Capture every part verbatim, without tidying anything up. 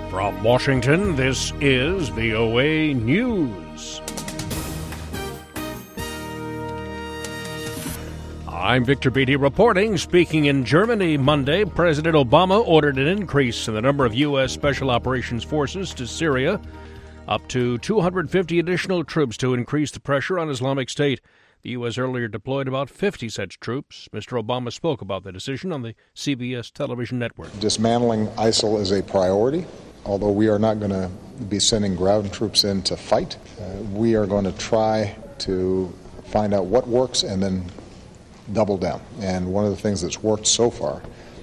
From Washington, this is V O A News. I'm Victor Beatty reporting. Speaking in Germany Monday, President Obama ordered an increase in the number of U S. Special Operations Forces to Syria, up to two hundred fifty additional troops to increase the pressure on Islamic State. The U S earlier deployed about fifty such troops. Mister Obama spoke about the decision on the C B S television network. Dismantling ISIL is a priority. Although we are not going to be sending ground troops in to fight, uh, we are going to try to find out what works and then double down. And one of the things that's worked so far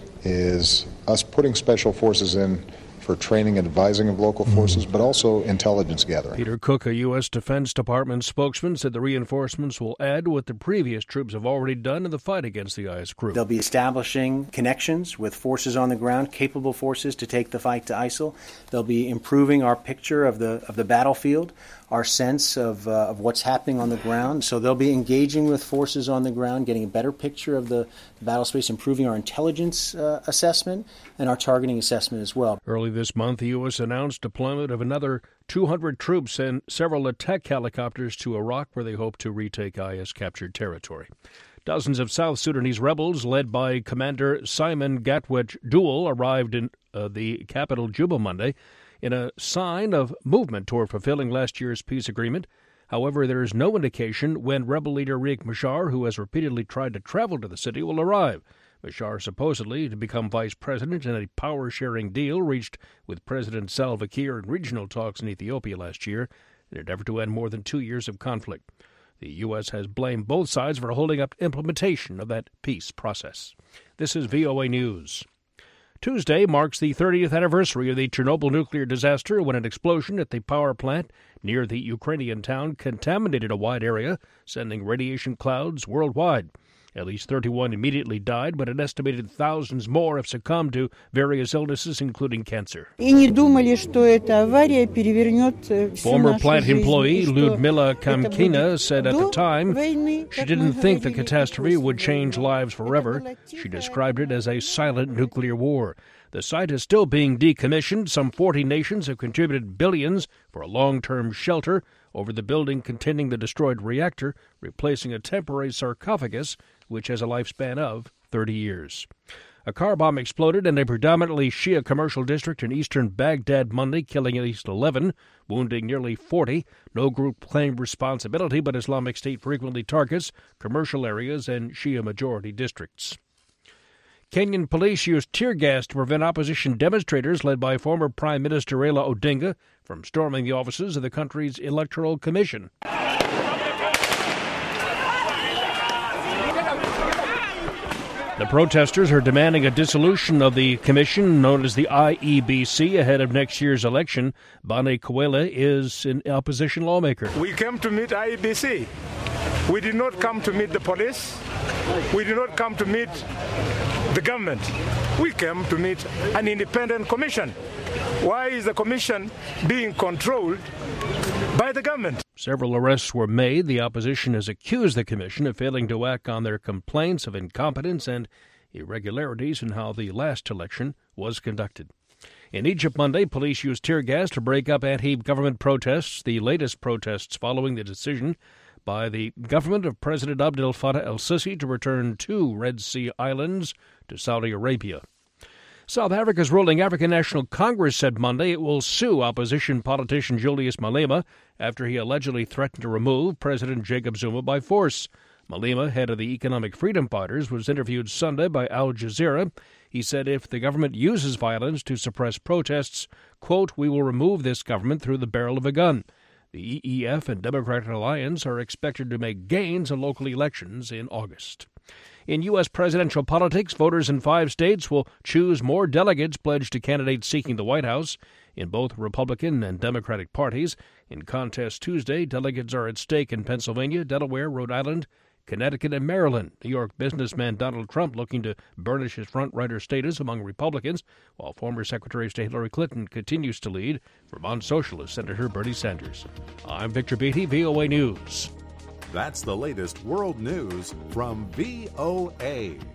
is us putting special forces in for training and advising of local forces, but also intelligence gathering. Peter Cook, a U S. Defense Department spokesman, said the reinforcements will add what the previous troops have already done in the fight against the I S group. They'll be establishing connections with forces on the ground, capable forces to take the fight to ISIL. They'll be improving our picture of the of the battlefield, our sense of, uh, of what's happening on the ground. So they'll be engaging with forces on the ground, getting a better picture of the battle space, improving our intelligence uh, assessment and our targeting assessment as well. Early this month, the U S announced deployment of another two hundred troops and several attack helicopters to Iraq, where they hope to retake I S-captured territory. Dozens of South Sudanese rebels, led by Commander Simon Gatwech Dul, arrived in uh, the capital Juba Monday in a sign of movement toward fulfilling last year's peace agreement. However, there is no indication when rebel leader Riek Machar, who has repeatedly tried to travel to the city, will arrive. Machar supposedly to become vice president in a power-sharing deal reached with President Salva Kiir in regional talks in Ethiopia last year in an effort to end more than two years of conflict. The U S has blamed both sides for holding up implementation of that peace process. This is V O A News. Tuesday marks the thirtieth anniversary of the Chernobyl nuclear disaster, when an explosion at the power plant near the Ukrainian town contaminated a wide area, sending radiation clouds worldwide. At least thirty-one immediately died, but an estimated thousands more have succumbed to various illnesses, incling cancer. Former plant employee Lyudmila Kamkina said at the time she didn't think the catastrophe would change lives forever. She described it as a silent nuclear war. The site is still being decommissioned. Some forty nations have contributed billions for a long-term shelter over the building containing the destroyed reactor, replacing a temporary sarcophagus which has a lifespan of thirty years. A car bomb exploded in a predominantly Shia commercial district in eastern Baghdad Monday, killing at least eleven, wounding nearly forty. No group claimed responsibility, but Islamic State frequently targets commercial areas and Shia-majority districts. Kenyan police used tear gas to prevent opposition demonstrators led by former Prime Minister Raila Odinga from storming the offices of the country's Electoral Commission. The protesters are demanding a dissolution of the commission known as the I E B C ahead of next year's election. Bane Kawele is an opposition lawmaker. We came to meet I E B C. We did not come to meet the police. We did not come to meet the government. We came to meet an independent commission. Why is the commission being controlled by the government? Several arrests were made. The opposition has accused the commission of failing to act on their complaints of incompetence and irregularities in how the last election was conducted. In Egypt Monday, police used tear gas to break up anti-government protests, the latest protests following the decision by the government of President Abdel Fattah el-Sisi to return two Red Sea islands to Saudi Arabia. South Africa's ruling African National Congress said Monday it will sue opposition politician Julius Malema after he allegedly threatened to remove President Jacob Zuma by force. Malema, head of the Economic Freedom Fighters, was interviewed Sunday by Al Jazeera. He said if the government uses violence to suppress protests, quote, we will remove this government through the barrel of a gun. The E E F and Democratic Alliance are expected to make gains in local elections in August. In U S presidential politics, voters in five states will choose more delegates pledged to candidates seeking the White House in both Republican and Democratic parties. In contest Tuesday, delegates are at stake in Pennsylvania, Delaware, Rhode Island, Connecticut, and Maryland. New York businessman Donald Trump looking to burnish his front-runner status among Republicans, while former Secretary of State Hillary Clinton continues to lead Vermont Socialist Senator Bernie Sanders. I'm Victor Beatty, V O A News. That's the latest world news from V O A.